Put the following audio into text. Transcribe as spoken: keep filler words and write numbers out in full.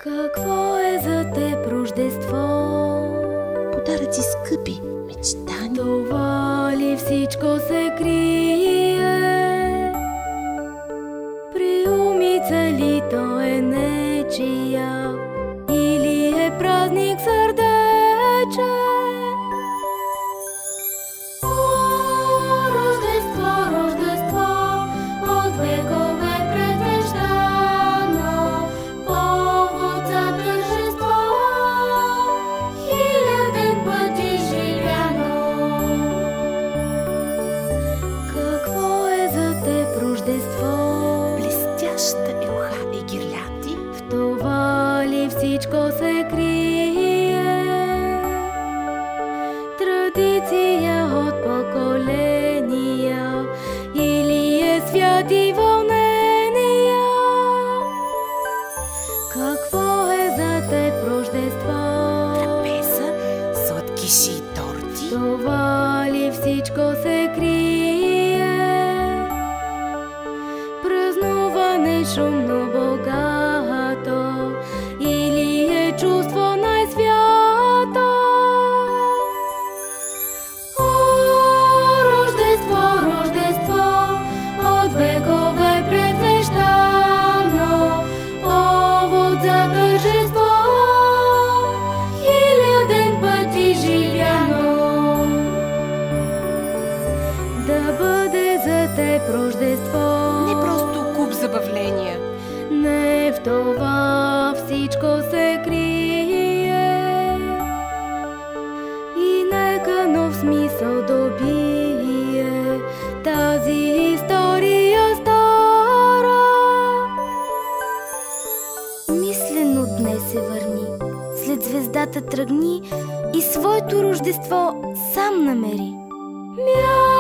Какво е за теб Рождество? Подаръци скъпи, мечтани. Това ли всичко се крие? Приумица ли то е нечия? Или е празник сърдече? О, Рождество, Рождество, от векове предвещано, повод за тържество, хиляден път изживяно. Какво е за теб Рождество? Блестяща елха и гирлянди. В това ли всичко се крие? Традиция от поколения или е свят и вълнения? Какво е за теб Рождество? Трапеза, сладкиши и торти. Това ли всичко се крие? Празнуване шумно богато или е чувство най-свято? О, Рождество, Рождество, от векове предвещано, повод за тържество, хиляден път изживяно. Да бъде за теб Рождество Не просто куп забавления. не в това всичко се крие. И нека нов смисъл добие тази история стара. Мислено днес се върни, след звездата тръгни и своето Рождество сам намери. Мя